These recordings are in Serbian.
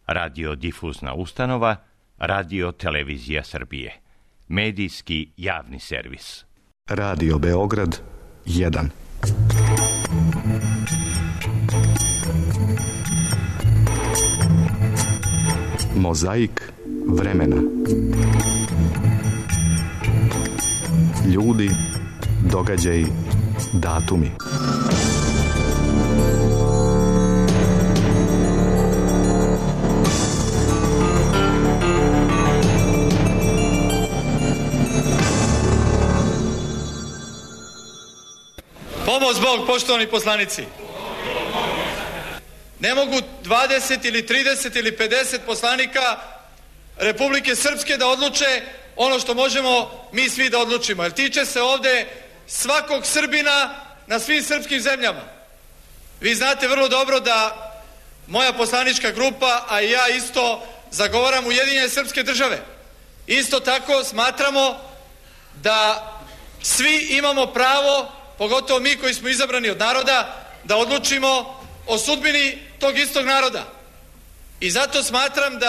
radiodifuzna ustanova, Radio Televizija Srbije. Medijski javni servis. Radio Beograd 1. Mozaik vremena. Ljudi, događaji, datumi. Pomoz Bog, poštovani poslanici. Ne mogu 20 ili 30 ili 50 poslanika Republike Srpske da odluče ono što možemo mi svi da odlučimo. Jer tiče se ovde svakog Srbina na svim srpskim zemljama. Vi znate vrlo dobro da moja poslanička grupa, a i ja isto, zagovaram Ujedinjene srpske države. Isto tako smatramo da svi imamo pravo, pogotovo mi koji smo izabrani od naroda, da odlučimo o sudbini tog istog naroda. I zato smatram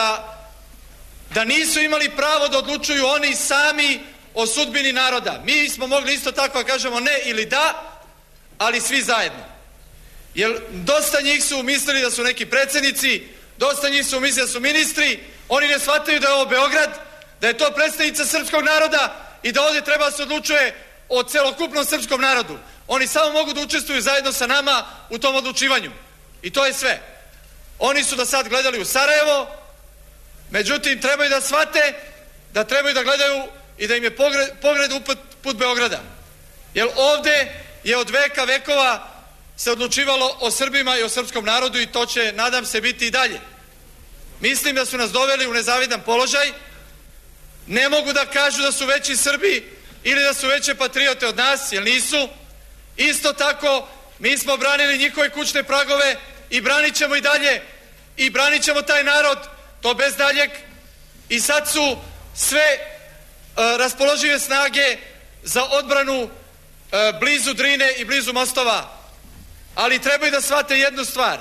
da nisu imali pravo da odlučuju oni sami o sudbini naroda. Mi smo mogli isto tako da kažemo ne ili da, ali svi zajedno. Jer dosta njih su mislili da su neki predsjednici, dosta njih su mislili da su ministri, oni ne shvataju da je ovo Beograd, da je to predstavnica srpskog naroda i da ovdje treba se odlučuje o celokupnom srpskom narodu. Oni samo mogu da učestvuju zajedno sa nama u tom odlučivanju. I to je sve. Oni su do sad gledali u Sarajevo, međutim trebaju da shvate da trebaju da gledaju i da im je pogled put Beograda. Jer ovdje je od veka vekova se odlučivalo o Srbima i o srpskom narodu i to će, nadam se, biti i dalje. Mislim da su nas doveli u nezavidan položaj. Ne mogu da kažu da su veći Srbi ili da su veće patriote od nas, jer nisu. Isto tako, mi smo branili njihove kućne pragove i branit ćemo i dalje. I branit ćemo taj narod, to bez daljeg. I sad su sve raspoložive snage za odbranu blizu Drine i blizu mostova. Ali trebaju da shvate jednu stvar.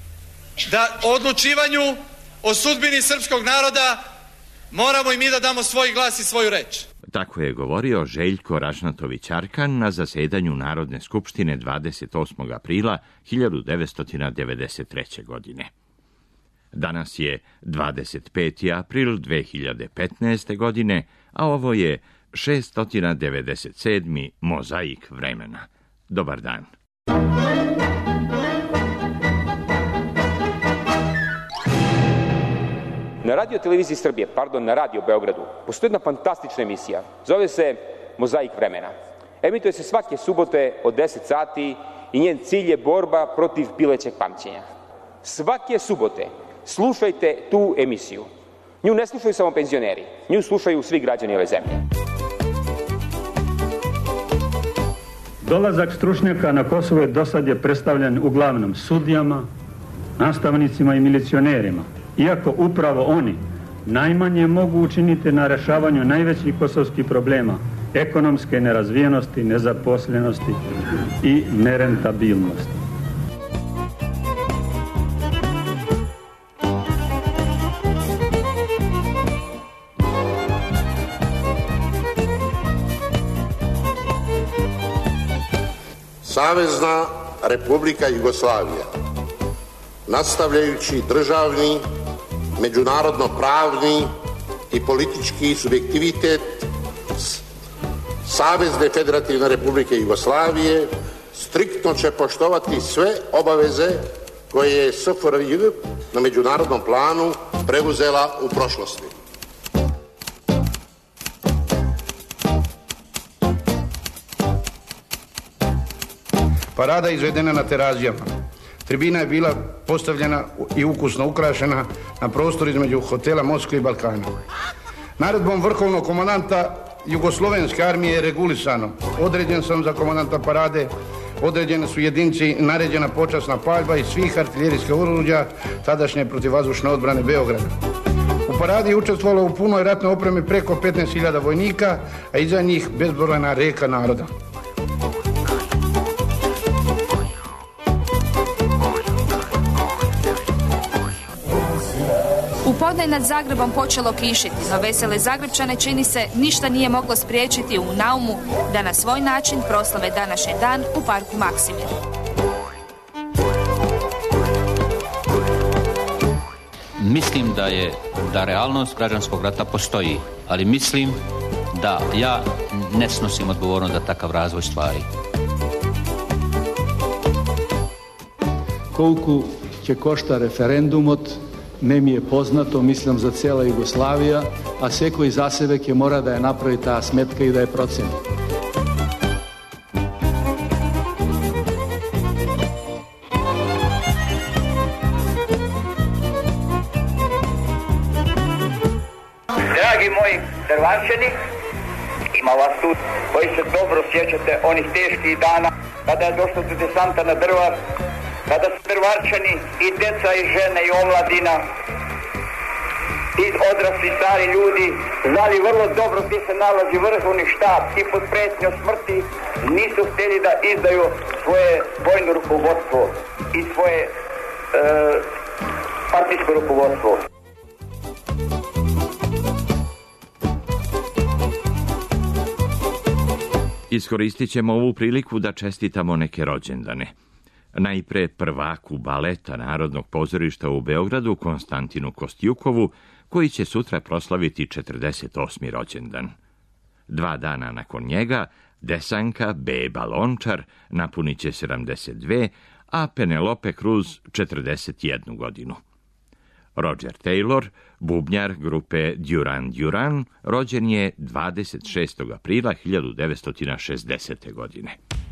Da o odlučivanju o sudbini srpskog naroda moramo i mi da damo svoj glas i svoju reč. Tako je govorio Željko Ražnatović-Arkan na zasedanju Narodne skupštine 28. aprila 1993. godine. Danas je 25. april 2015. godine, a ovo je 697. Mozaik vremena. Dobar dan. Na Radio Televiziji Srbije, na Radio Beogradu, postoji jedna fantastična emisija. Zove se Mozaik vremena. Emituje se svake subote od 10 sati i njen cilj je borba protiv pilećeg pamćenja. Svake subote slušajte tu emisiju. Nju ne slušaju samo penzioneri, nju slušaju svi građani ove zemlje. Dolazak stručnjaka na Kosovo je dosad je predstavljen uglavnom sudijama, nastavnicima i milicionerima. Iako upravo oni najmanje mogu učiniti na rešavanju najvećih kosovskih problema, ekonomske nerazvijenosti, nezaposlenosti i nerentabilnosti. Savezna Republika Jugoslavija, nastavljajući državni, međunarodno-pravni i politički subjektivitet Savezne Federativne Republike Jugoslavije, striktno će poštovati sve obaveze koje je SFRJ na međunarodnom planu preuzela u prošlosti. Parada izvedena na Terazijama. Tribina je bila postavljena i ukusno ukrašena na prostoru između hotela Moskve i Balkana. Naredbom vrhovnog komandanta Jugoslovenske armije je regulisano. Određen sam za komandanta parade, određene su jedinci, naređena počasna paljba iz svih artiljerijskih oruđa tadašnje protivvazdušne odbrane Beograda. U paradi je učestvovalo u punoj ratnoj opremi preko 15.000 vojnika, a iza njih bezbrojna reka naroda. U podne nad Zagrebom počelo kišiti, no vesele Zagrebčane čini se ništa nije moglo spriječiti u naumu da na svoj način proslave današnji dan u parku Maksimir. Mislim da realnost građanskog rata postoji, ali mislim da ja ne snosim odgovornost za takav razvoj stvari. Koliko će košta referendumot, ne mi je poznato, mislim za cijela Jugoslavija, a sveko i za sebe će mora da je napravi ta smetka i da je proceni. Dragi moji Drvančani, ima vas tu koji se dobro sjećate onih teških dana kada je došlo do desanta na Drvar, kada su Drvarčani i deca i žene i omladina i odrasli stari ljudi znali vrlo dobro gdje se nalazi vrhovni štab i pod prijetnjom smrti nisu htjeli da izdaju svoje vojno rukovodstvo i svoje partijsko rukovodstvo. Iskoristit ćemo ovu priliku da čestitamo neke rođendane. Najpre prvaku baleta Narodnog pozorišta u Beogradu, Konstantinu Kostjukovu, koji će sutra proslaviti 48. rođendan. 2 dana nakon njega, Desanka Beba Lončar napunit će 72, a Penelope Cruz 41 godinu. Roger Taylor, bubnjar grupe Duran Duran, rođen je 26. aprila 1960. godine.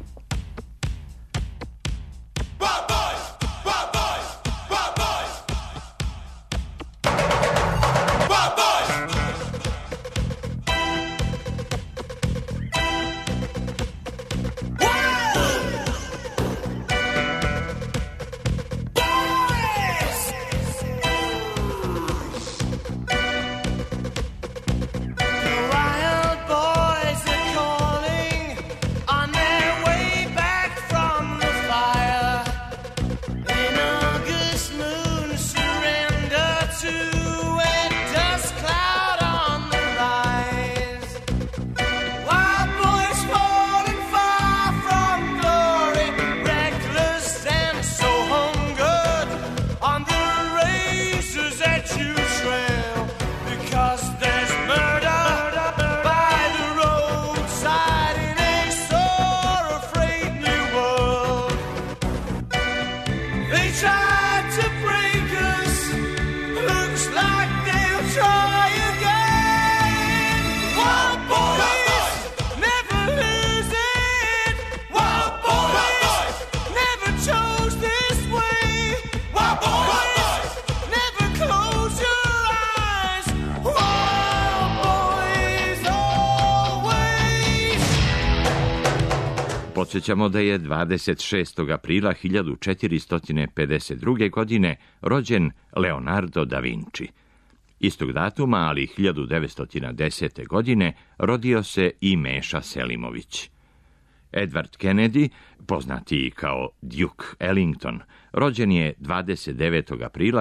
Podsjećamo da je 26. aprila 1452. godine rođen Leonardo da Vinci. Istog datuma, ali 1910. godine, rodio se i Meša Selimović. Edward Kennedy, poznatiji kao Duke Ellington, rođen je 29. aprila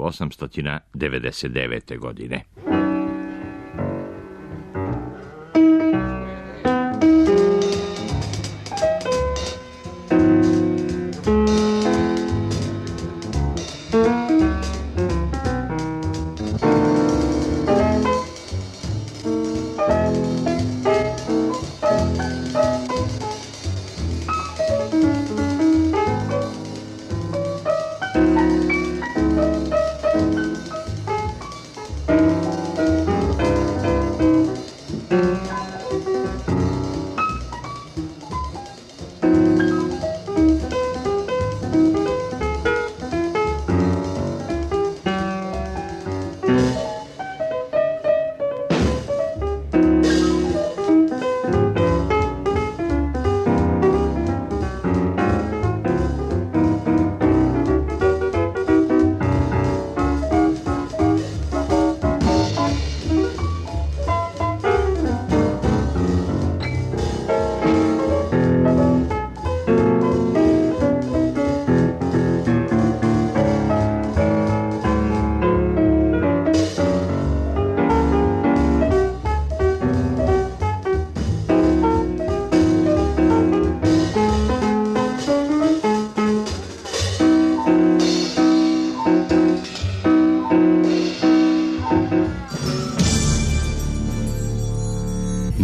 1899. godine.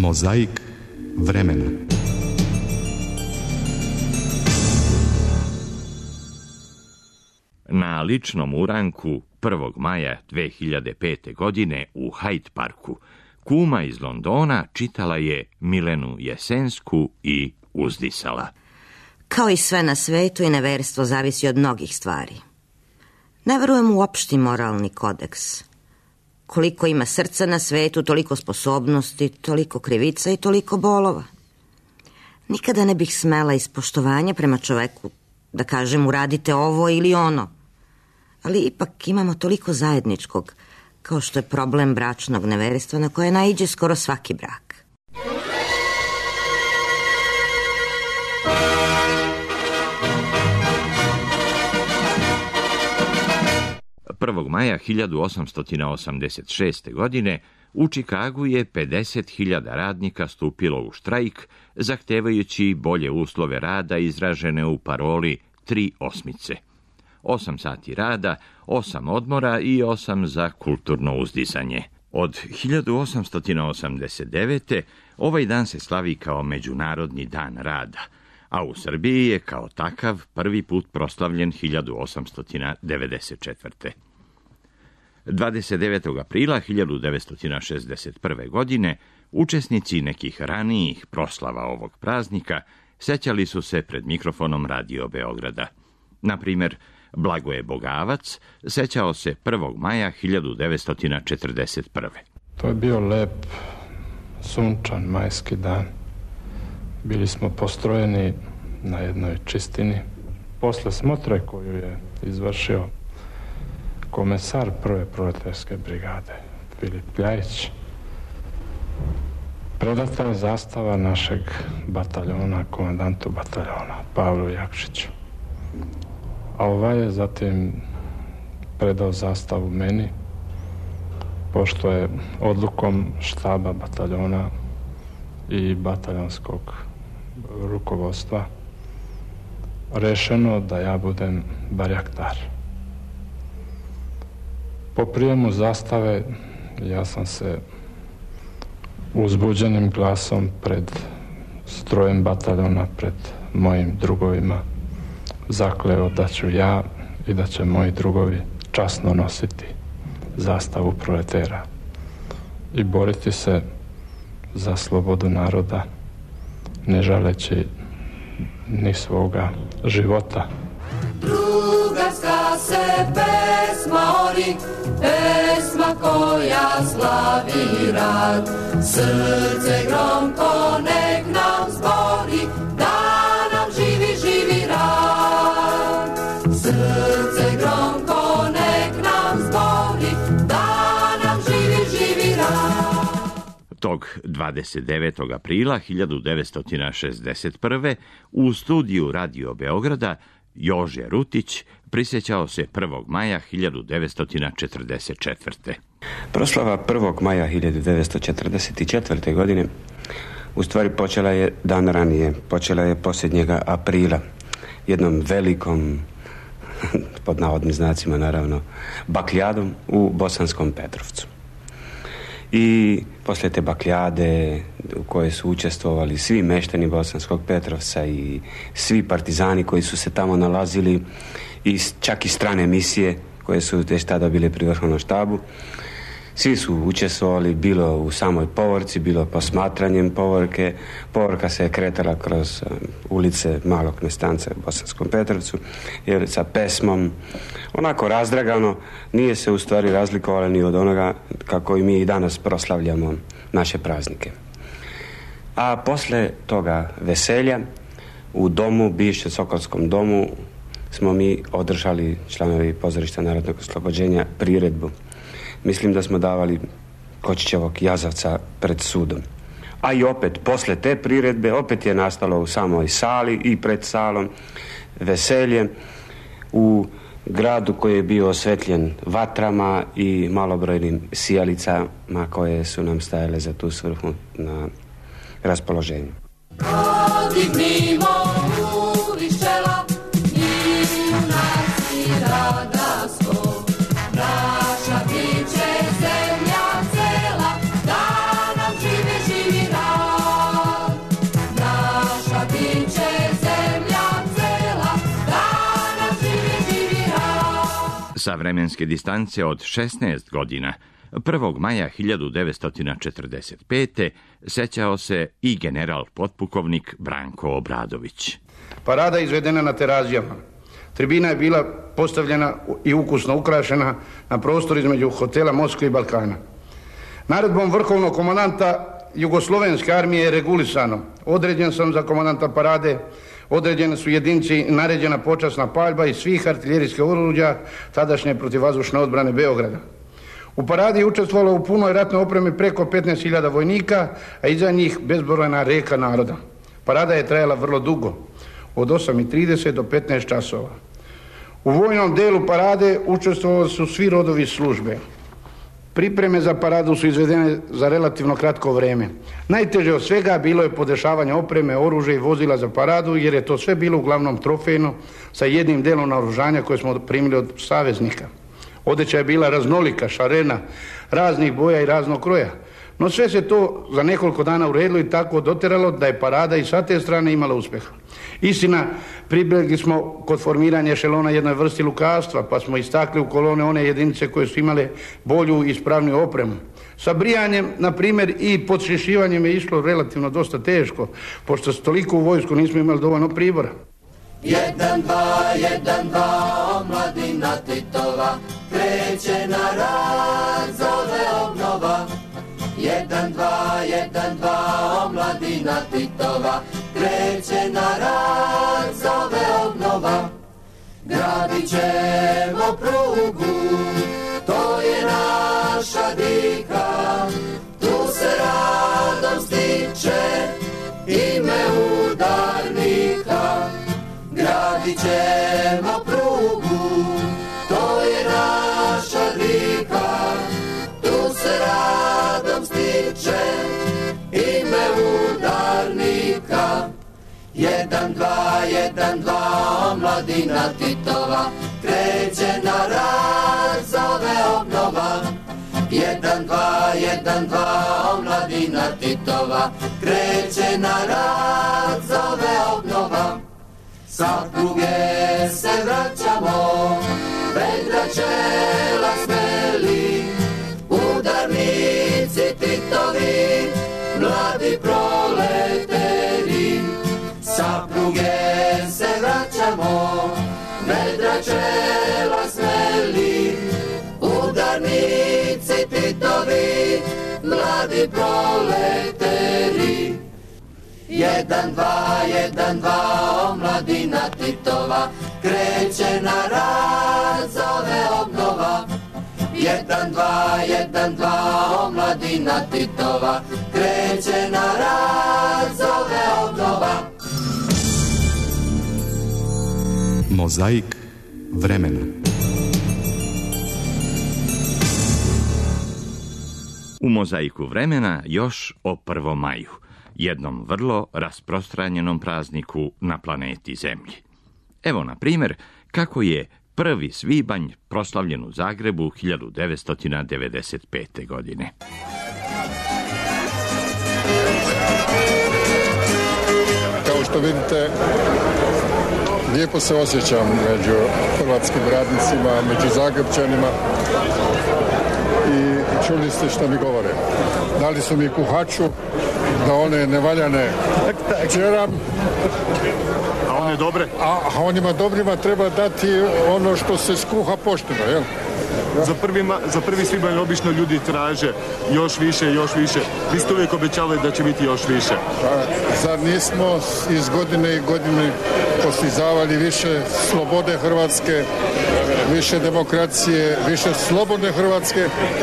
Mozaik vremena. Na ličnom uranku 1. maja 2005. godine u Hyde Parku kuma iz Londona čitala je Milenu Jesensku i uzdisala. Kao i sve na svetu, i neverstvo zavisi od mnogih stvari. Ne verujem u opšti moralni kodeks. Koliko ima srca na svetu, toliko sposobnosti, toliko krivica i toliko bolova. Nikada ne bih smela iz poštovanja prema čoveku da kažem uradite ovo ili ono. Ali ipak imamo toliko zajedničkog, kao što je problem bračnog neverstva na koje naiđe skoro svaki brak. Maja 1886. godine u Čikagu je 50.000 radnika stupilo u štrajk, zahtevajući bolje uslove rada izražene u paroli 3 osmice. 8 sati rada, 8 odmora i 8 za kulturno uzdizanje. Od 1889. ovaj dan se slavi kao Međunarodni dan rada, a u Srbiji je kao takav prvi put proslavljen 1894. 29. aprila 1961. godine učesnici nekih ranijih proslava ovog praznika sećali su se pred mikrofonom Radio Beograda. Na primjer, Blagoje Bogavac sećao se 1. maja 1941. To je bio lep, sunčan majski dan. Bili smo postrojeni na jednoj čistini. Posle smotre koju je izvršio komesar prve proletarske brigade, Filip Ljajić, predata je zastava našeg bataljona, komandantu bataljona, Pavlu Jakšiću. A ovaj je zatim predao zastavu meni, pošto je odlukom štaba bataljona i bataljonskog rukovodstva rešeno da ja budem barjaktar. Po prijemu zastave ja sam se uzbuđenim glasom pred strojem bataljona, pred mojim drugovima zakleo da ću ja i da će moji drugovi časno nositi zastavu proletera i boriti se za slobodu naroda, ne žaleći ni svoga života. Drugarska se pesma ori, pesma koja slavi rad. Srce gromko nek nam zbori, da nam živi, živi rad. Srce gromko nek nam zbori, da nam živi, živi rad. Tog 29. aprila 1961. u studiju Radio Beograda Jože Rutić prisjećao se 1. maja 1944. Proslava 1. maja 1944. godine u stvari počela je dan ranije, počela je posljednjega aprila, jednom velikom, pod navodnim znacima naravno, bakljadom u Bosanskom Petrovcu. I poslije te bakljade u kojoj su učestvovali svi meštani Bosanskog Petrovca i svi partizani koji su se tamo nalazili i čak i strane misije koje su već tada bile pri vrhovnom štabu, svi su učestvovali bilo u samoj povorci, bilo posmatranjem povorke. Povorka se je kretala kroz ulice malog Nestanca u Bosanskom Petrovcu jer sa pesmom onako razdragano, nije se u stvari razlikovalo ni od onoga kako i mi i danas proslavljamo naše praznike. A posle toga veselja u domu, bivšem Sokolskom domu, smo mi održali, članovi Pozorišta narodnog oslobođenja, priredbu. Mislim da smo davali Kočićevog jazavca pred sudom. A i opet, posle te priredbe, opet je nastalo u samoj sali i pred salom veselje u gradu koji je bio osvetljen vatrama i malobrojnim sijalicama koje su nam stajale za tu svrhu na raspoloženju. Odignimo uvišćela i junaci radasko, naša biće zemlja cela, da nam živi, živi rad. vremenske distance od 16 godina, 1. maja 1945. sećao se i general potpukovnik Branko Obradović. Parada izvedena na Terazijama. Tribina je bila postavljena i ukusno ukrašena na prostoru između hotela Moskve i Balkana. Naredbom vrhovnog komandanta Jugoslovenske armije je regulisano. Određen sam za komandanta parade, određene su jedinci, naređena počasna paljba iz svih artiljerijskih oruđa tadašnje protivvazdušne odbrane Beograda. U paradi je učestvovalo u punoj ratnoj opremi preko 15.000 vojnika, a iza njih bezbrojna reka naroda. Parada je trajala vrlo dugo, od 8:30 do 15 časova. U vojnom delu parade učestvovali su svi rodovi službe. Pripreme za paradu su izvedene za relativno kratko vreme. Najteže od svega bilo je podešavanje opreme, oružja i vozila za paradu, jer je to sve bilo uglavnom trofejno sa jednim delom naoružanja koje smo primili od saveznika. Odeća je bila raznolika, šarena, raznih boja i raznog kroja. No sve se to za nekoliko dana uredilo i tako doteralo da je parada i sa te strane imala uspjeha. Istina, pribjegli smo kod formiranja ešelona jednoj vrsti lukavstva, pa smo istakli u kolone one jedinice koje su imale bolju i ispravniju opremu. Sa brijanjem, na primjer, i podšišivanjem je išlo relativno dosta teško, pošto toliko u vojsku nismo imali dovoljno pribora. 1, 2, 1, 2, omladina Titova kreće na rad, zove obnova. 1, 2, 1, 2, omladina Titova kreće na rad, zove obnova. Gradit ćemo prugu, to je naša dika, tu se radom stiče ime udarnika. Gradit ćemo prugu, to je naša dika, tu se radom stiče ime udarnika. 1, 2, 1, 2, omladina Titova kreće na rad, zove obnova. 1, 2, 1, 2, omladina Titova kreće na rad, zove obnova. Sa pruge se vraćamo, vedra čela smeli, udarnici Titovi, mladi proleteri. Sa pruge se vraćamo, vedra čela smeli, udarnici Titovi, mladi proleteri. 1, 2, 1, 2, omladina Titova kreće na rad, zove obnova. 1, 2, 1, 2, omladina Titova kreće na rad, zove obnova. Mozaik vremena. U mozaiku vremena još o 1. maju, jednom vrlo rasprostranjenom prazniku na planeti Zemlji. Evo, na primjer, kako je 1. svibanj proslavljen u Zagrebu 1995. godine. Kao što vidite, lijepo se osjećam među hrvatskim radnicima, među Zagrebčanima i čuli ste što mi govore. Dali su mi kuhaču da one nevaljane čeram, a one dobre? A onima dobrima treba dati ono što se skuha pošteno, jel? Za 1. svibanj obično ljudi traže još više. Vi ste uvijek obećali da će biti još više. Zar nismo iz godine i godine postizavali više slobode Hrvatske, više demokracije, više slobodne Hrvatske,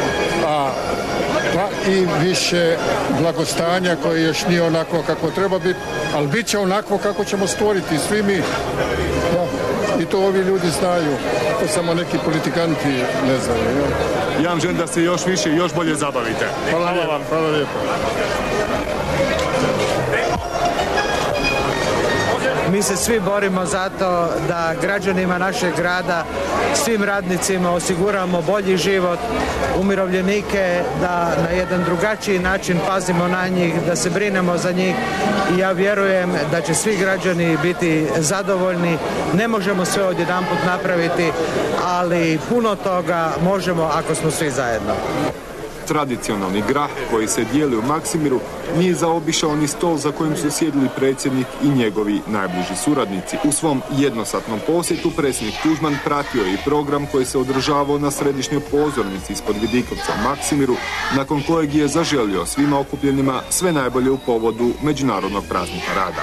pa i više blagostanja koje još nije onako kako treba biti, ali bit će onako kako ćemo stvoriti svi mi. I to ovi ljudi znaju, to samo neki politikanti ne znaju. Ja vam želim da se još više i još bolje zabavite. Hvala vam. Hvala lijepo. mi se svi borimo za to da građanima našeg grada, svim radnicima osiguramo bolji život, umirovljenike, da na jedan drugačiji način pazimo na njih, da se brinemo za njih i ja vjerujem da će svi građani biti zadovoljni. Ne možemo sve odjedanput napraviti, ali puno toga možemo ako smo svi zajedno. Tradicionalni grah koji se dijeli u Maksimiru nije zaobišao ni stol za kojim su sjedili predsjednik i njegovi najbliži suradnici. U svom jednosatnom posjetu predsjednik Tuđman pratio je i program koji se održavao na središnjoj pozornici ispod vidikovca u Maksimiru, nakon kojeg je zaželio svima okupljenima sve najbolje u povodu Međunarodnog praznika rada.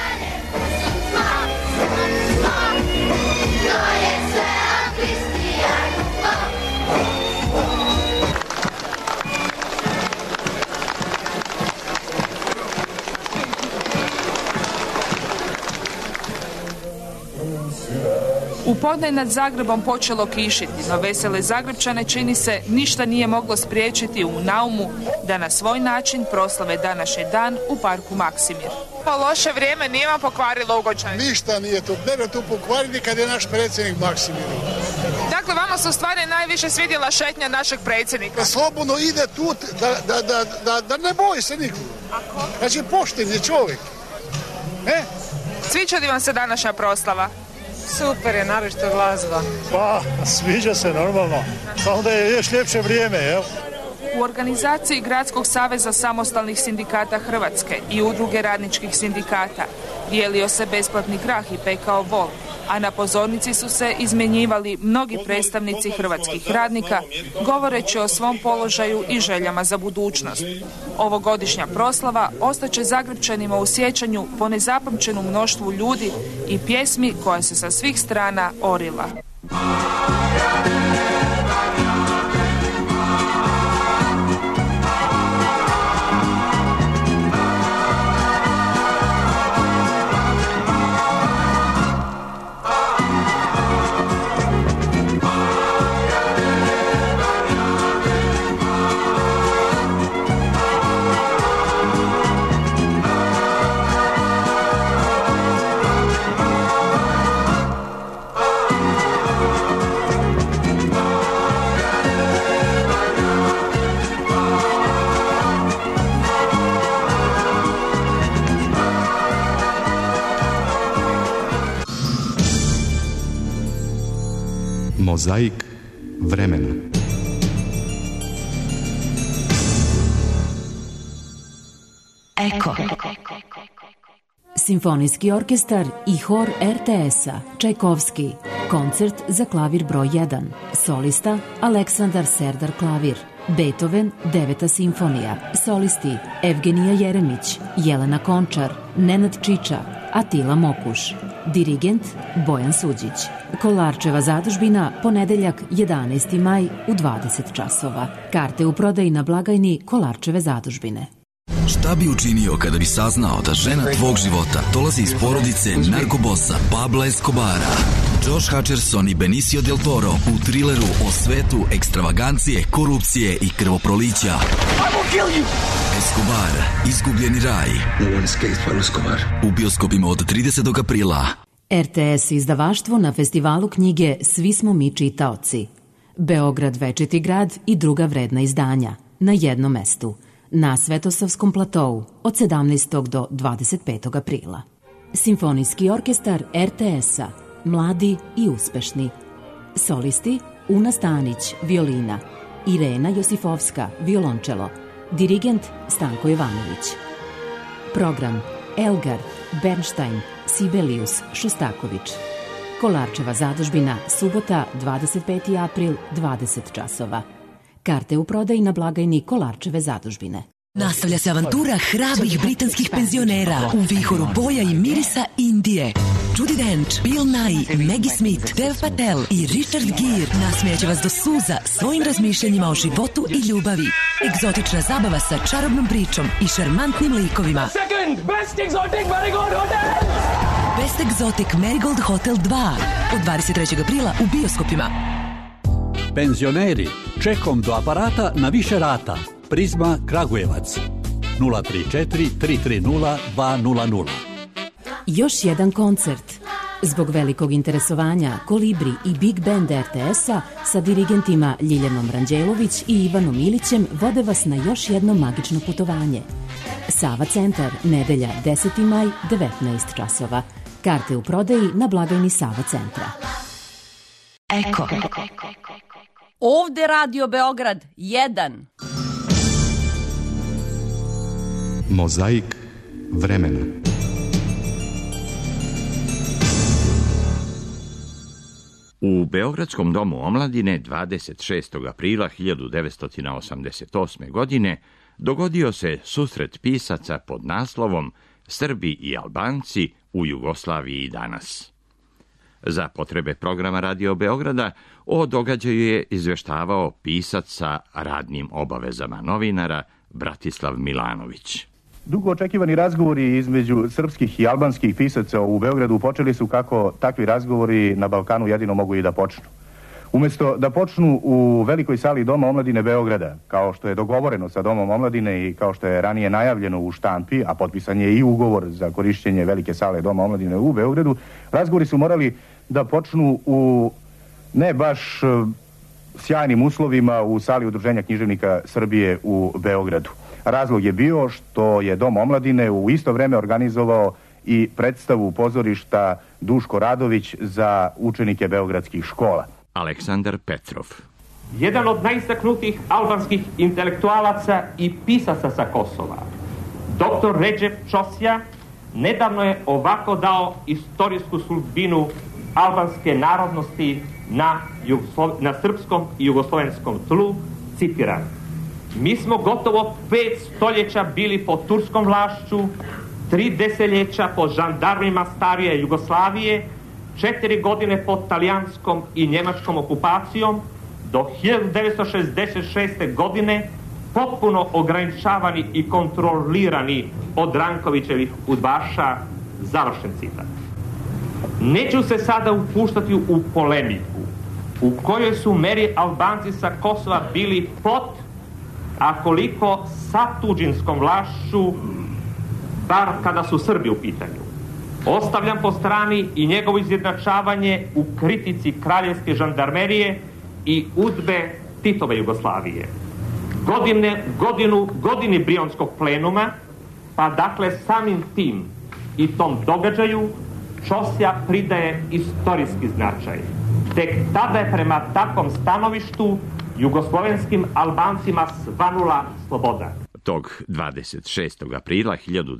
U podne nad Zagrebom počelo kišiti, no vesele Zagrebčane čini se ništa nije moglo spriječiti u naumu da na svoj način proslave današnji dan u parku Maksimir. Loše vrijeme nije vam pokvarilo ugođaj? Ništa nije tu, ne tu pokvariti kad je naš predsjednik Maksimir. Dakle, vama se u stvari najviše svidjela šetnja našeg predsjednika. Da slobodno ide tu, da ne boji se nikoga. Znači, pošten je čovjek. Sviđa li vam se današnja proslava? Super je, naročito glazba. Pa, sviđa se normalno. Samo da je još ljepše vrijeme, jel? U organizaciji Gradskog saveza samostalnih sindikata Hrvatske i udruge radničkih sindikata dijelio se besplatni grah i pekao vol, a na pozornici su se izmjenjivali mnogi predstavnici hrvatskih radnika, govoreći o svom položaju i željama za budućnost. Ovogodišnja proslava ostaće Zagrebčanima u sjećanju po nezapamćenu mnoštvu ljudi i pjesmi koja se sa svih strana orila. Mozaik vremena. Eko. Simfonijski orkestar i hor RTS-a Čajkovski. Koncert za klavir broj 1. Solista Aleksandar Serdar klavir. Beethoven 9. simfonija. Solisti Evgenija Jeremić, Jelena Končar, Nenad Čiča, Atila Mokuš. Dirigent Bojan Suđić. Kolarčeva zadužbina, ponedeljak 11. maj u 20 časova. Karte u prodaji na blagajni Kolarčeve zadužbine. Šta bi učinio kada bi saznao da žena tvog života dolazi iz porodice narkobosa Pabla Escobara? Josh Hutcherson i Benicio del Toro u trileru o svetu ekstravagancije, korupcije i krvoprolića. Escobar, izgubljeni raj. No one escapes from Escobar. U bioskopima od 30. aprila. RTS izdavaštvo na festivalu knjige Svi smo mi čitaoci. Beograd večiti grad i druga vredna izdanja. Na jednom mestu. Na Svetosavskom platou od 17. do 25. aprila. Simfonijski orkestar RTS-a. Mladi i uspešni. Solisti Una Stanić, violina. Irena Josifovska, violončelo. Dirigent Stanko Jovanović. Program Elgar, Bernstein, Sibelius, Šostaković. Kolarčeva zadužbina, subota 25. april, 20 časova. Karte u prodaji na blagajni Kolarčeve zadužbine. Nastavlja se avantura hrabrih britanskih penzionera u vihoru boja i mirisa Indije. Judi Dench, Bill Nighy, Maggie Smith, Dev Patel i Richard Gere nasmijeće vas do suza svojim razmišljanjima o životu i ljubavi. Egzotična zabava sa čarobnom pričom i šarmantnim likovima. Best Exotic Marigold Hotel! Best Exotic Marigold Hotel 2 od 23. aprila u bioskopima. Penzioneri, čekom do aparata na više rata. Prizma Kragujevac 034 330 200. Još jedan koncert. Zbog velikog interesovanja Kolibri i Big Band RTS-a sa dirigentima Ljiljanom Ranđelović i Ivanom Ilićem vode vas na još jedno magično putovanje. Sava centar, nedelja 10. maj, 19 časova. Karte u prodaji na blagajni Sava centra. Eko. Ovde Radio Beograd 1. Mozaik vremena. U Beogradskom domu omladine 26. aprila 1988. godine dogodio se susret pisaca pod naslovom Srbi i Albanci u Jugoslaviji danas. Za potrebe programa Radio Beograda o događaju je izveštavao pisac sa radnim obavezama novinara Bratislav Milanović. Dugo očekivani razgovori između srpskih i albanskih pisaca u Beogradu počeli su kako takvi razgovori na Balkanu jedino mogu i da počnu. Umjesto da počnu u velikoj sali Doma omladine Beograda, kao što je dogovoreno sa Domom omladine i kao što je ranije najavljeno u štampi, a potpisan je i ugovor za korišćenje velike sale Doma omladine u Beogradu, razgovori su morali da počnu u ne baš sjajnim uslovima u sali Udruženja književnika Srbije u Beogradu. Razlog je bio što je Dom omladine u isto vreme organizovao i predstavu pozorišta Duško Radović za učenike beogradskih škola. Aleksandar Petrov. Jedan od najistaknutijih albanskih intelektualaca i pisaca sa Kosova, dr. Redžep Čosja, nedavno je ovako dao istorijsku sudbinu albanske narodnosti na srpskom i jugoslovenskom tlu, citiram: mi smo gotovo 5 stoljeća bili pod turskom vlašću, 3 desetljeća pod žandarmima starije Jugoslavije, 4 godine pod talijanskom i njemačkom okupacijom, do 1966. godine potpuno ograničavani i kontrolirani od Rankovićevih udbaša, završen citat. Neću se sada upuštati u polemiku u kojoj su meri Albanci sa Kosova bili pod, a koliko sa tuđinskom vlašću, bar kada su Srbi u pitanju. Ostavljam po strani i njegovo izjednačavanje u kritici kraljevske žandarmerije i udbe Titove Jugoslavije. Godini Brionskog plenuma, pa dakle samim tim i tom događaju, Čosja pridaje istorijski značaj. Tek tada je prema takvom stanovištu jugoslovenskim Albancima svanula sloboda. Tog 26. aprila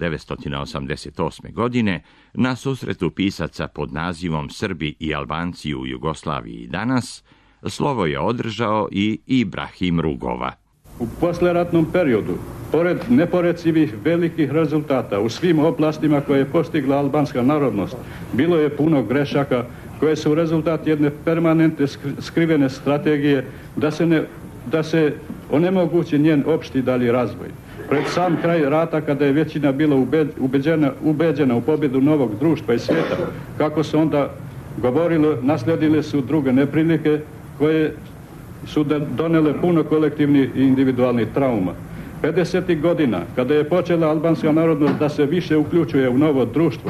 1988. godine na susretu pisaca pod nazivom Srbi i Albanci u Jugoslaviji danas slovo je održao i Ibrahim Rugova. U posleratnom periodu, pored neporecivih velikih rezultata u svim oblastima koje je postigla albanska narodnost, bilo je puno grešaka koje su rezultat jedne permanentne skrivene strategije da se onemogući njen opšti dalji razvoj. Pred sam kraj rata, kada je većina bila ubeđena u pobjedu novog društva i svijeta, kako se onda govorilo, naslijedile su druge neprilike koje su donele puno kolektivnih i individualnih trauma. 50. godina, kada je počela albanska narodnost da se više uključuje u novo društvo,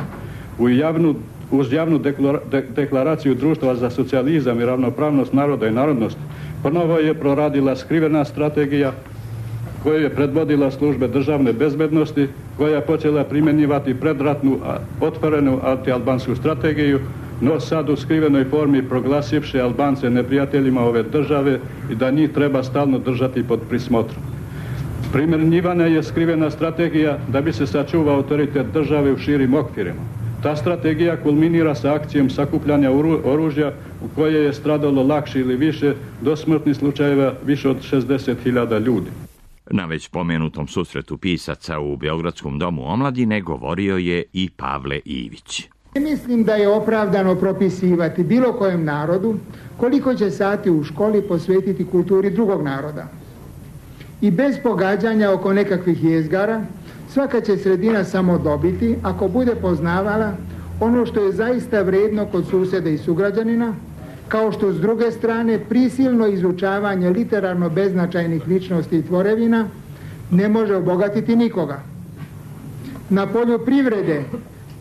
uz javnu deklaraciju društva za socijalizam i ravnopravnost naroda i narodnosti, ponovo je proradila skrivena strategija koju je predvodila službe državne bezbednosti, koja je počela primjenjivati predratnu, otvorenu antialbansku strategiju, no sad u skrivenoj formi proglasivši Albance neprijateljima ove države i da njih treba stalno držati pod prismotrom. Primjenjivana je skrivena strategija da bi se sačuvao autoritet države u širim okvirima. Ta strategija kulminira sa akcijom sakupljanja oružja u kojoj je stradalo lakše ili više do smrtnih slučajeva više od 60.000 ljudi. Na već pomenutom susretu pisaca u Beogradskom domu omladine govorio je i Pavle Ivić. Mislim da je opravdano propisivati bilo kojem narodu koliko će sati u školi posvetiti kulturi drugog naroda. I bez pogađanja oko nekakvih jezgara, svaka će sredina samo dobiti ako bude poznavala ono što je zaista vredno kod susjeda i sugrađanina, kao što s druge strane prisilno izučavanje literarno beznačajnih ličnosti i tvorevina ne može obogatiti nikoga. Na polju privrede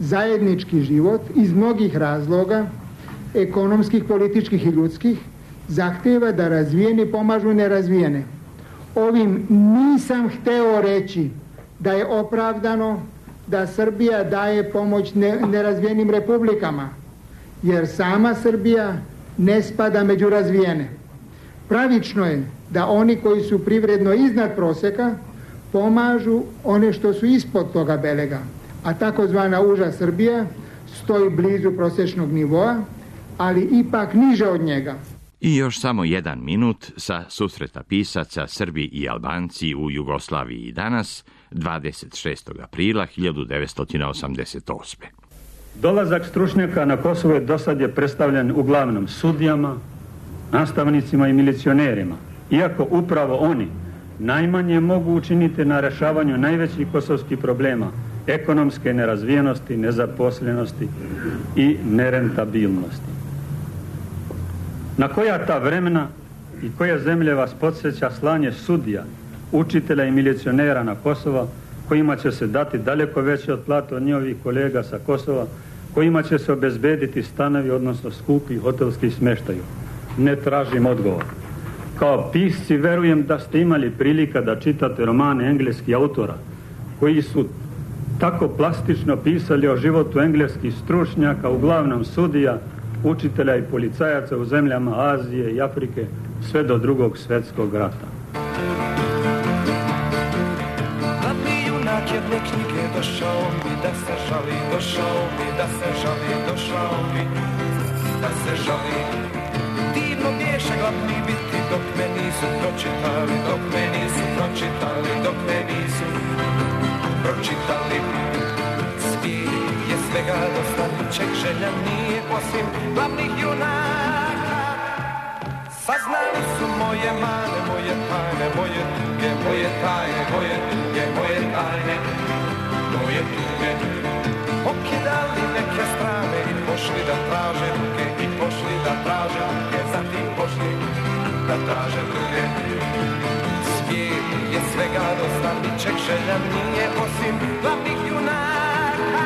zajednički život iz mnogih razloga, ekonomskih, političkih i ljudskih, zahteva da razvijeni pomažu nerazvijene. Ovim nisam hteo reći da je opravdano da Srbija daje pomoć nerazvijenim republikama, jer sama Srbija ne spada među razvijene. Pravično je da oni koji su privredno iznad prosjeka pomažu one što su ispod toga belega, a takozvana uža Srbija stoji blizu prosječnog nivoa, ali ipak niže od njega. I još samo 1 minut sa susreta pisaca Srbi i Albanci u Jugoslaviji i danas, 26. aprila 1988. Dolazak stručnjaka na Kosovo je dosad je predstavljen uglavnom sudijama, nastavnicima i milicionerima, iako upravo oni najmanje mogu učiniti na rješavanju najvećih kosovskih problema, ekonomske nerazvijenosti, nezaposlenosti i nerentabilnosti. Na koja ta vremena i koje zemlje vas podsjeća slanje sudija, učitelja i milicionera na Kosovo, kojima će se dati daleko veće od plate od njihovih kolega sa Kosova, kojima će se obezbediti stanovi, odnosno skupi hotelski smještaju? Ne tražim odgovor. Kao pisci verujem da ste imali prilika da čitate romane engleskih autora, koji su tako plastično pisali o životu engleskih stručnjaka, uglavnom sudija, učitelja i policajaca u zemljama Azije i Afrike sve do Drugog svjetskog rata. Glavni junak jedne knjige došao mi da se žali, došao mi da se žali, došao mi da se žali. Divno bješe glavni biti dok me nisu pročitali, dok me nisu pročitali, dok me nisu pročitali. Svijet je svega dosta, ničeg želja nije osim glavnih junaka. Saznali su moje mane, moje tajne, moje tuge, moje tajne, moje tuge, moje tajne, moje tuge. Pokidali neke strane i pošli da traže ruke, i pošli da traže ruke, zatim pošli da traže druge. Svijet je svega dosta, ničeg želja nije osim glavnih junaka.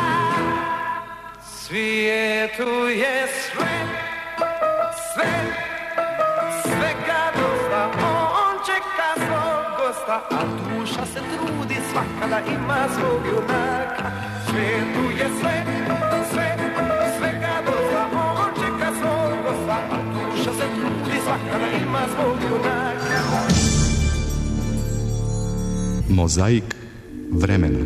Svijetu je sve, sve, svega dosta, on čeka svog gosta, a duša se trudi svaka da ima svog junaka. Svijetu je sve, sve, svega dosta, on čeka svog gosta, a duša se trudi svaka da ima svog junaka. Mozaik vremena.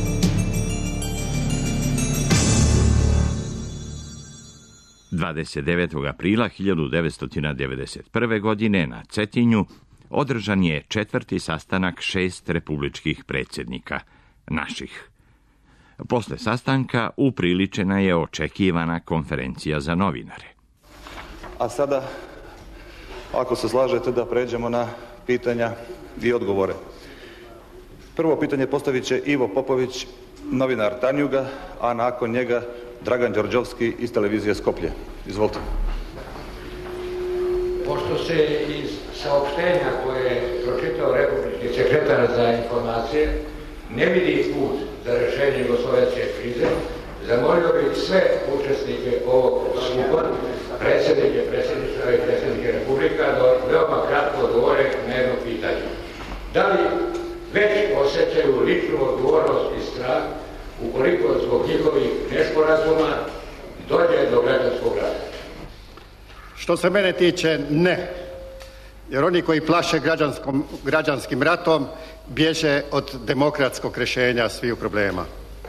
...29. aprila 1991. godine na Cetinju održan je 4. sastanak 6 republičkih predsjednika, naših. Posle sastanka upriličena je očekivana konferencija za novinare. A sada, ako se slažete, da pređemo na pitanja i odgovore. Prvo pitanje postavit će Ivo Popović, novinar Tanjuga, a nakon njega Dragan Đorđovski iz televizije Skoplje. Izvolite. Pošto se iz saopštenja koje je pročitao republički sekretar za informacije ne vidi put za rješenje jugoslovenske krize, zamolio bih sve učesnike ovog skupa, predsjednike, predsjedništva i predsjednike republika, da veoma kratko odgovore na jedno pitanje. Da li već osjećaju ličnu odgovornost i strah ukoliko zbog njihovih nesporazuma dođe do građanskog rata? Što se mene tiče, ne. Jer oni koji plaše građanskim ratom bježe od demokratskog rješenja svih problema.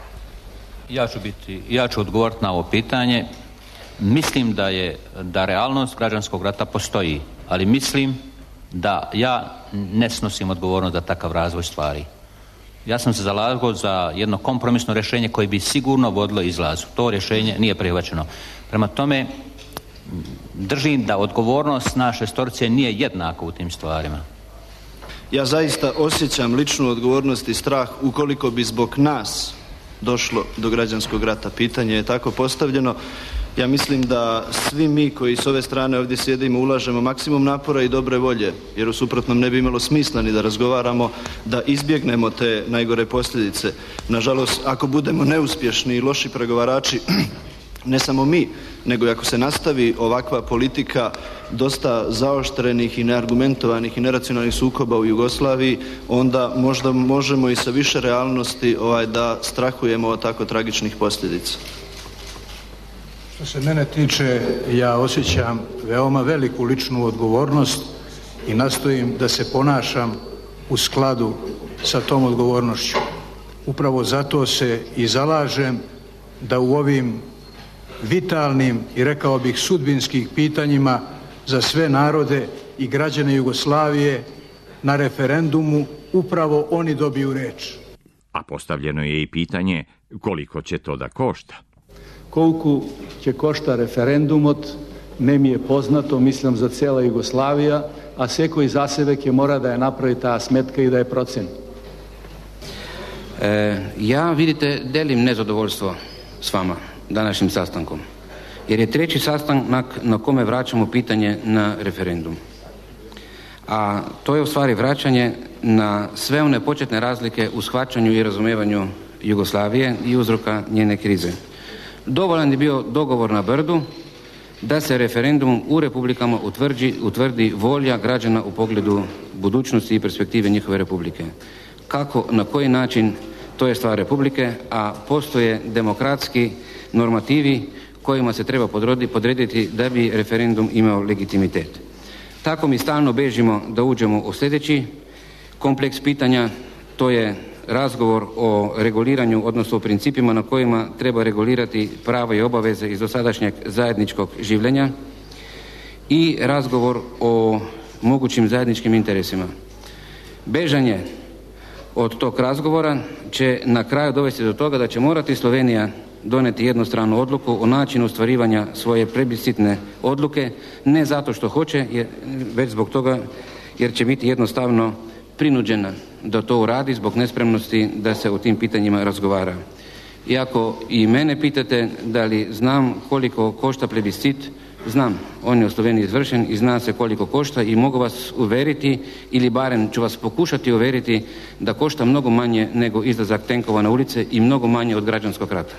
Ja ću odgovoriti na ovo pitanje. Mislim da realnost građanskog rata postoji, ali mislim da ja ne snosim odgovornost za takav razvoj stvari. Ja sam se zalagao za jedno kompromisno rješenje koje bi sigurno vodilo izlazu. To rješenje nije prihvaćeno. Prema tome, držim da odgovornost naše šestorice nije jednaka u tim stvarima. Ja zaista osjećam ličnu odgovornost i strah ukoliko bi zbog nas došlo do građanskog rata. Pitanje je tako postavljeno. Ja mislim da svi mi koji s ove strane ovdje sjedimo ulažemo maksimum napora i dobre volje, jer u suprotnom ne bi imalo smisla ni da razgovaramo, da izbjegnemo te najgore posljedice. Nažalost, ako budemo neuspješni i loši pregovarači, ne samo mi, nego i ako se nastavi ovakva politika dosta zaoštrenih i neargumentovanih i neracionalnih sukoba u Jugoslaviji, onda možda možemo i sa više realnosti da strahujemo od tako tragičnih posljedica. Što se mene tiče, ja osjećam veoma veliku ličnu odgovornost i nastojim da se ponašam u skladu sa tom odgovornošću. Upravo zato se i zalažem da u ovim vitalnim i rekao bih sudbinskih pitanjima za sve narode i građane Jugoslavije na referendumu upravo oni dobiju reč. A postavljeno je i pitanje koliko će to da košta. Koliko će košta referendumot, ne mi je poznato, mislim za cijela Jugoslavija, a sve koji za sebe će mora da je napravi ta smetka i da je procen. Ja, vidite, delim nezadovoljstvo s vama današnjim sastankom, jer je treći sastanak na kome vraćamo pitanje na referendum. A to je u stvari vraćanje na sve one početne razlike u shvaćanju i razumijevanju Jugoslavije i uzroka njene krize. Dovoljan je bio dogovor na Brdu da se referendumom u republikama utvrdi volja građana u pogledu budućnosti i perspektive njihove republike. Kako, na koji način, to je stvar republike, a postoje demokratski normativi kojima se treba podrediti da bi referendum imao legitimitet. Tako mi stalno bežimo da uđemo u sljedeći kompleks pitanja, to je razgovor o reguliranju, odnosno o principima na kojima treba regulirati prava i obaveze iz dosadašnjeg zajedničkog življenja i razgovor o mogućim zajedničkim interesima. Bežanje od tog razgovora će na kraju dovesti do toga da će morati Slovenija donijeti jednostranu odluku o načinu ostvarivanja svoje plebiscitne odluke, ne zato što hoće, već zbog toga jer će biti jednostavno prinuđena da to uradi zbog nespremnosti da se o tim pitanjima razgovara. Iako i mene pitate da li znam koliko košta plebiscit, znam, on je u Sloveniji izvršen i zna se koliko košta i mogu vas uvjeriti, ili barem ću vas pokušati uvjeriti da košta mnogo manje nego izlazak tenkova na ulice i mnogo manje od građanskog rata.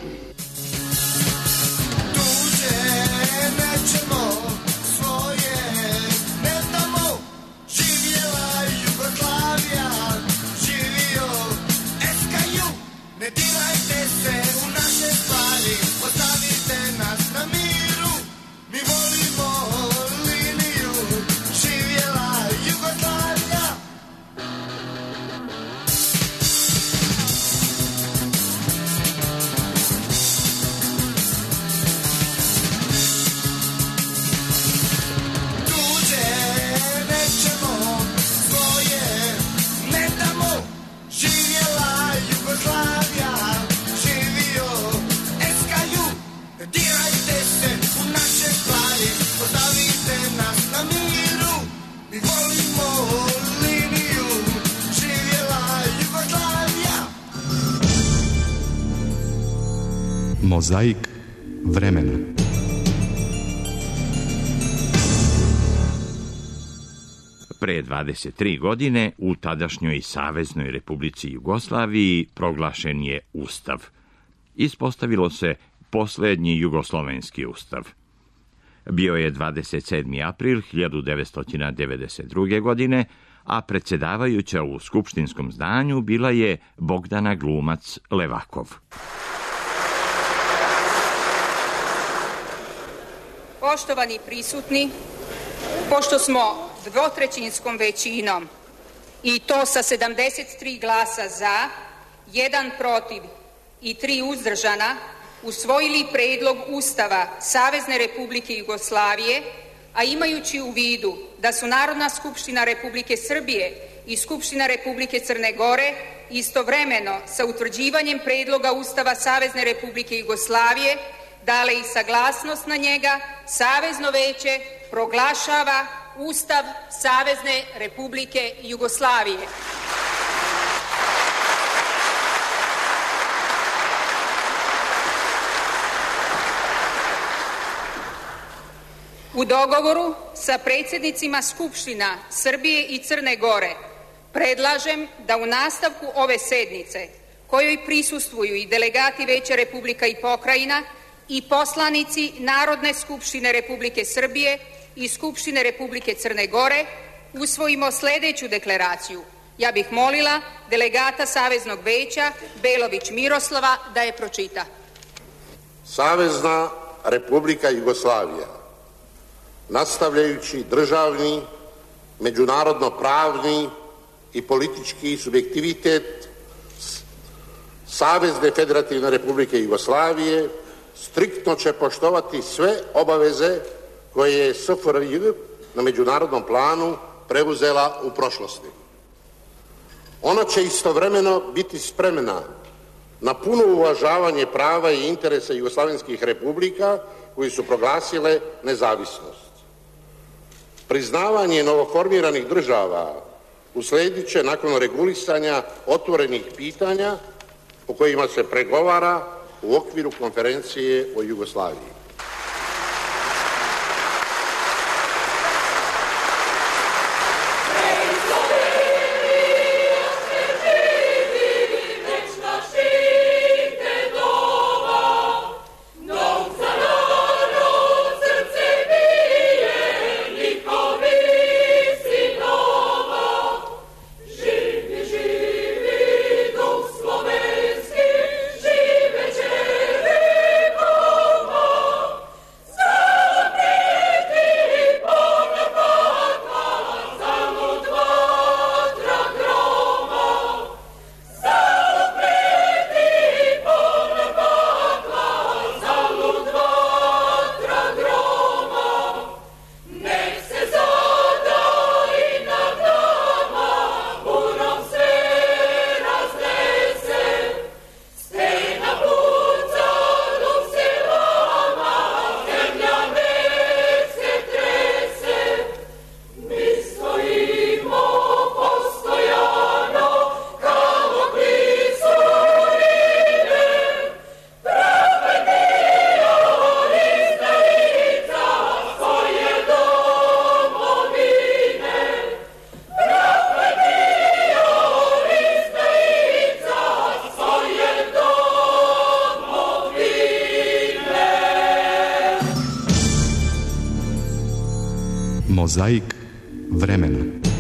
Mozaik vremena. Pre 23 godine u tadašnjoj Saveznoj Republici Jugoslaviji proglašen je Ustav. Ispostavilo se posljednji jugoslovenski ustav. Bio je 27. april 1992. godine, a predsjedavajuća u skupštinskom zdanju bila je Bogdana Glumac-Levakov. Poštovani prisutni, pošto smo dvotrećinskom većinom i to sa 73 glasa za, 1 protiv i 3 uzdržana usvojili predlog Ustava Savezne Republike Jugoslavije, a imajući u vidu da su Narodna skupština Republike Srbije i Skupština Republike Crne Gore istovremeno sa utvrđivanjem predloga Ustava Savezne Republike Jugoslavije dale i saglasnost na njega, Savezno veće proglašava Ustav Savezne Republike Jugoslavije. U dogovoru sa predsjednicima Skupština Srbije i Crne Gore predlažem da u nastavku ove sednice, kojoj prisustvuju i delegati Veća Republika i pokrajina i poslanici Narodne skupštine Republike Srbije i Skupštine Republike Crne Gore, usvojimo sljedeću deklaraciju. Ja bih molila delegata Saveznog veća Belović Miroslava da je pročita. Savezna Republika Jugoslavija, nastavljajući državni, međunarodno-pravni i politički subjektivitet Savezne Federativne Republike Jugoslavije, striktno će poštovati sve obaveze koje je SFRJ na međunarodnom planu preuzela u prošlosti. Ona će istovremeno biti spremna na puno uvažavanje prava i interesa jugoslavenskih republika koji su proglasile nezavisnost. Priznavanje novoformiranih država usledit će nakon regulisanja otvorenih pitanja o kojima se pregovara u okviru konferencije o Jugoslaviji. Mozaik vremena.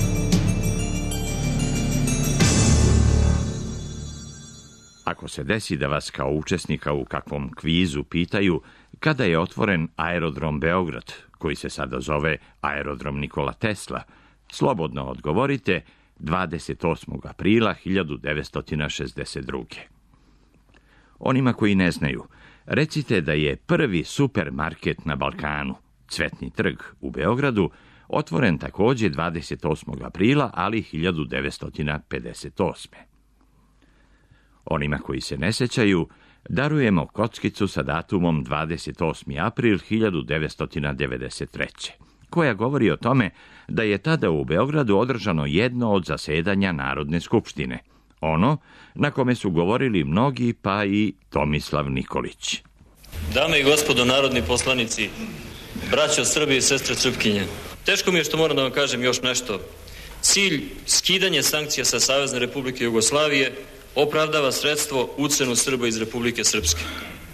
Ako se desi da vas kao učesnika u kakvom kvizu pitaju kada je otvoren aerodrom Beograd, koji se sada zove aerodrom Nikola Tesla, slobodno odgovorite 28. aprila 1962. Onima koji ne znaju, recite da je prvi supermarket na Balkanu, Cvetni trg u Beogradu, otvoren također 28. aprila, ali 1958. Onima koji se ne sećaju, darujemo kockicu sa datumom 28. april 1993. koja govori o tome da je tada u Beogradu održano jedno od zasedanja Narodne skupštine, ono na kome su govorili mnogi, pa i Tomislav Nikolić. Dame i gospodo narodni poslanici, braćo Srbi i sestre Srpkinje, teško mi je što moram da vam kažem još nešto. Cilj skidanje sankcija sa Savezne Republike Jugoslavije opravdava sredstvo ucenu Srba iz Republike Srpske.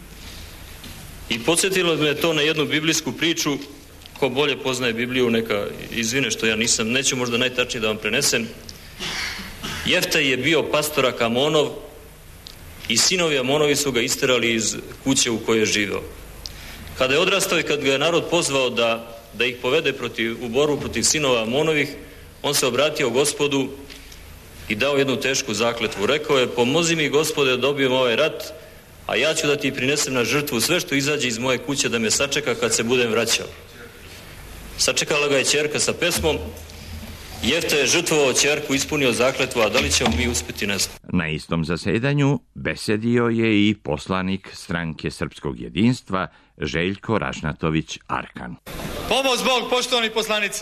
I podsjetilo me to na jednu biblijsku priču. Ko bolje poznaje Bibliju, neka izvine što ja nisam, neću možda najtačnije da vam prenesem. Jeftaj je bio pastorak Amonov i sinovi Amonovi su ga isterali iz kuće u kojoj je živeo. Kada je odrastao i kad ga je narod pozvao da ih povede u borbu protiv sinova Amonovih, on se obratio Gospodu i dao jednu tešku zakletvu. Rekao je: pomozi mi, Gospode, da dobijem ovaj rat, a ja ću da ti prinesem na žrtvu sve što izađe iz moje kuće da me sačeka kad se budem vraćao. Sačekala ga je ćerka sa pesmom. Jefta je žrtvovao ćerku, ispunio zakletvu, a da li ćemo mi uspjeti, ne znam. Na istom zasedanju besedio je i poslanik Stranke srpskog jedinstva Željko Ražnatović Arkan. Pomoz Bog, poštovani poslanici.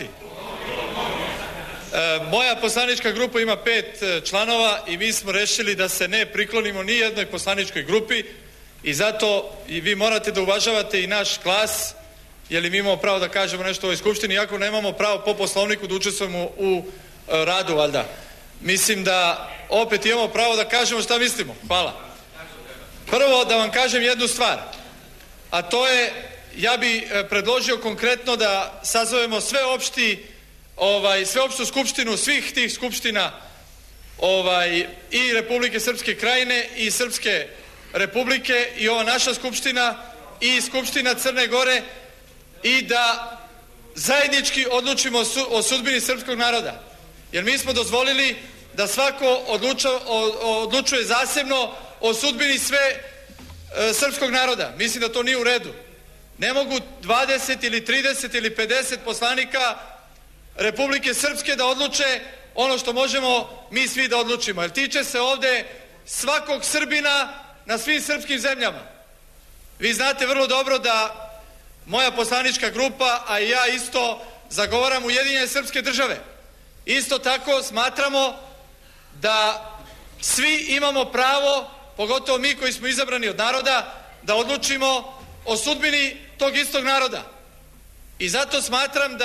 Moja poslanička grupa ima 5 članova i mi smo rešili da se ne priklonimo ni jednoj poslaničkoj grupi i zato i vi morate da uvažavate i naš glas je li mi imamo pravo da kažemo nešto u ovoj skupštini, iako nemamo pravo po poslovniku da učestvujemo u radu, valjda. Mislim da opet imamo pravo da kažemo šta mislimo. Hvala. Prvo da vam kažem jednu stvar, a to je, ja bi predložio konkretno da sazovemo sveopštu skupštinu svih tih skupština i Republike Srpske Krajine i Srpske Republike i ova naša skupština i Skupština Crne Gore i da zajednički odlučimo o sudbini srpskog naroda. Jer mi smo dozvolili da svako odlučuje zasebno o sudbini sve srpskog naroda. Mislim da to nije u redu. Ne mogu 20 ili 30 ili 50 poslanika Republike Srpske da odluče ono što možemo mi svi da odlučimo. Jer tiče se ovde svakog Srbina na svim srpskim zemljama. Vi znate vrlo dobro da moja poslanička grupa, a i ja isto, zagovaram Ujedinjene srpske države. Isto tako smatramo da svi imamo pravo, pogotovo mi koji smo izabrani od naroda, da odlučimo o sudbini tog istog naroda. I zato smatram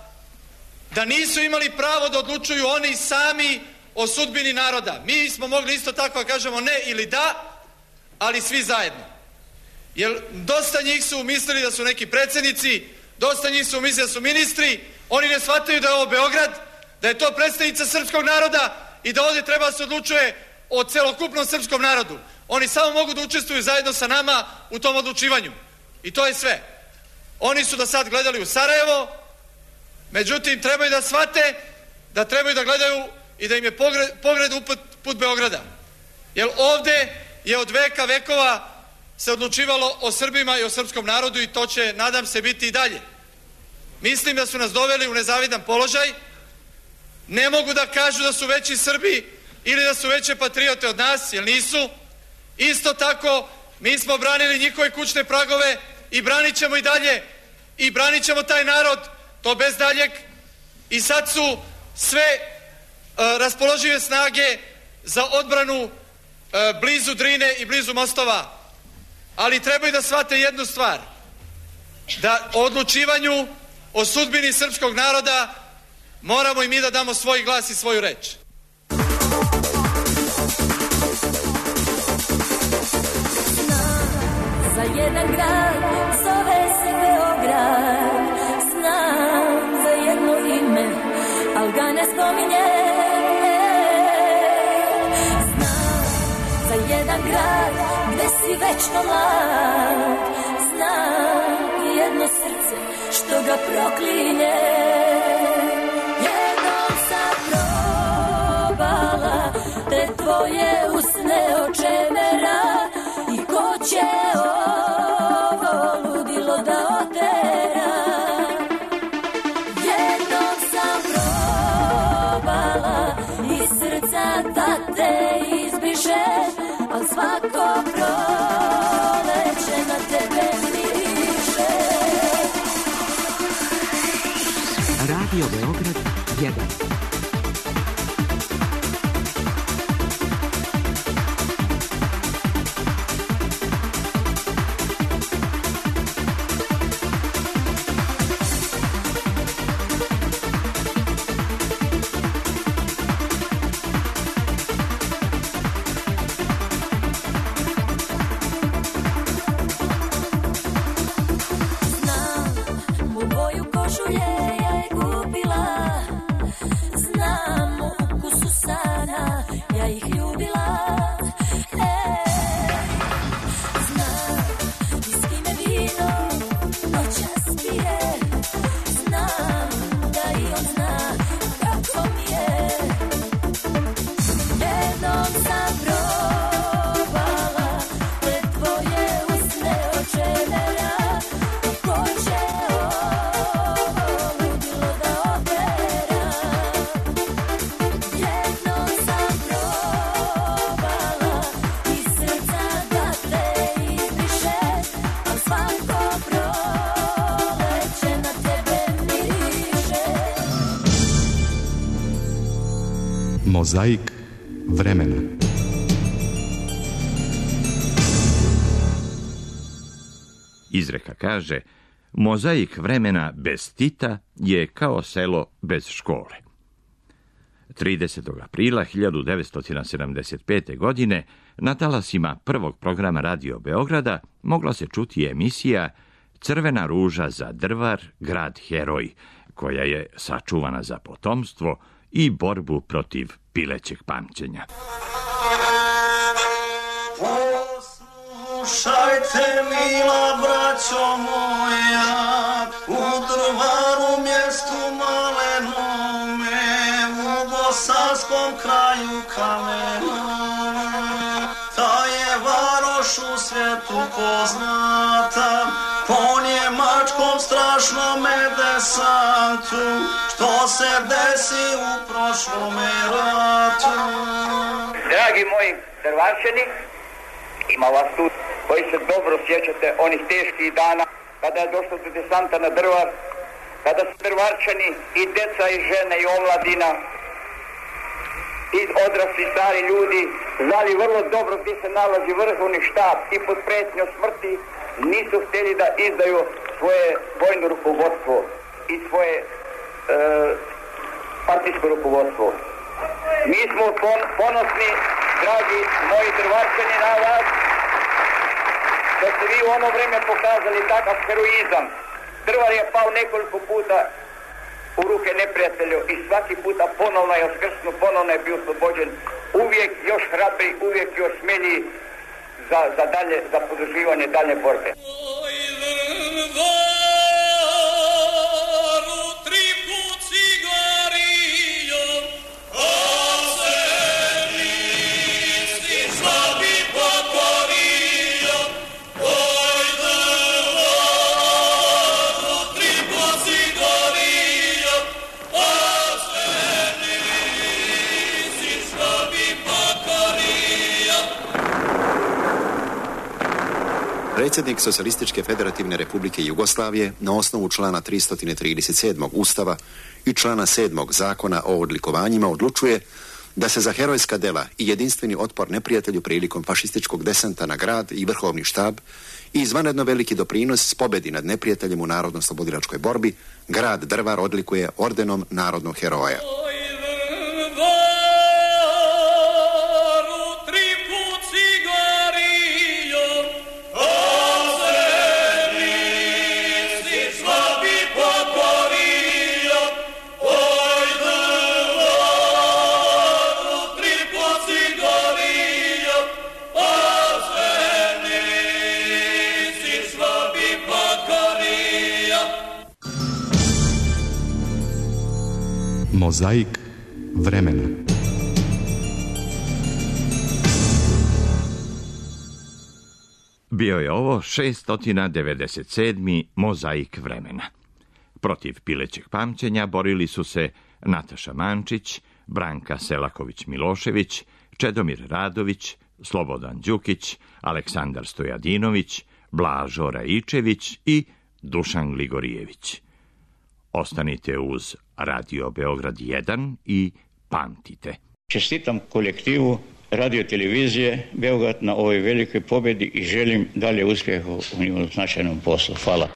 da nisu imali pravo da odlučuju oni sami o sudbini naroda. Mi smo mogli isto tako da kažemo ne ili da, ali svi zajedno. Jer dosta njih su mislili da su neki predsjednici, dosta njih su mislili da su ministri, oni ne shvataju da je ovo Beograd, da je to predstavnica srpskog naroda i da ovdje treba se odlučuje o celokupnom srpskom narodu. Oni samo mogu da učestvuju zajedno sa nama u tom odlučivanju. I to je sve. Oni su do sad gledali u Sarajevo, međutim trebaju da shvate da trebaju da gledaju i da im je pogled put Beograda. Jer ovdje je od veka vekova se odlučivalo o Srbima i o srpskom narodu i to će, nadam se, biti i dalje. Mislim da su nas doveli u nezavidan položaj. Ne mogu da kažu da su veći Srbi ili da su veće patriote od nas, jer nisu. Isto tako, mi smo branili njihove kućne pragove i branit ćemo i dalje. I branit ćemo taj narod, to bez daljeg. I sad su sve raspoložive snage za odbranu blizu Drine i blizu mostova. Ali trebaju da shvate jednu stvar, da o odlučivanju o sudbini srpskog naroda moramo i mi da damo svoj glas i svoju reč. Za jedan grad zove se Beograd, znam za jedno ime, al ga ne spominje. Znam za jedan grad gde si večno mlad, znam i jedno srce što ga proklinje. Jednom sam probala te tvoje usne očemera i ko će ovo ludilo da otera. Jednom sam probala iz srca da te izbriše, al svako proleće na tebe miriše. Radio Beograd 1. Mozaik vremena. Izreka kaže, Mozaik vremena bez Tita je kao selo bez škole. 30. aprila 1975. godine na talasima prvog programa Radio Beograda mogla se čuti emisija Crvena ruža za Drvar, grad heroj, koja je sačuvana za potomstvo i borbu protiv pilećeg pamćenja. Poslušajte, mila braćo moja, u Drvaru mjestu malenome, u bosanskom kraju Kamenome, ta je varoš u svijetu poznata, po njemačkom strašnome desantu, što se desi u prošlome ratu. Dragi moji Drvarčani, ima vas tu koji se dobro sjećate onih teških dana kada je došlo do desanta na Drvar, kada su Drvarčani i deca i žene i omladina i odrasli stari ljudi znali vrlo dobro gdje se nalazi vrhovni štab i pod prijetnjom smrti nisu htjeli da izdaju svoje vojno rukovodstvo i svoje partijsko rukovodstvo. Mi smo ponosni, dragi moji Drvarčani, na vas, da ste vi u ono vrijeme pokazali takav heroizam. Drvar je pao nekoliko puta u ruke neprijatelju i svaki puta ponovno je uskrsnu, ponovno je bio oslobođen. Uvijek još hrabri, uvijek još smelji za podrživanje dalje borbe. Predsjednik Socijalističke federativne republike Jugoslavije na osnovu člana 337. Ustava i člana 7. Zakona o odlikovanjima odlučuje da se za herojska dela i jedinstveni otpor neprijatelju prilikom fašističkog desanta na grad i vrhovni štab i izvanredno veliki doprinos pobedi nad neprijateljem u narodno-slobodilačkoj borbi grad Drvar odlikuje ordenom narodnog heroja. Mozaik vremena. Bio je ovo 697. Mozaik vremena. Protiv pilećeg pamćenja borili su se Nataša Mančić, Branka Selaković-Milošević, Čedomir Radović, Slobodan Đukić, Aleksandar Stojadinović, Blažo Raičević i Dušan Gligorijević. Ostanite uz Radio Beograd 1 i pamtite. Čestitam kolektivu radio-televizije Beograd na ovoj velikoj pobjedi i želim dalje uspjeha u njenom značajnom poslu. Hvala.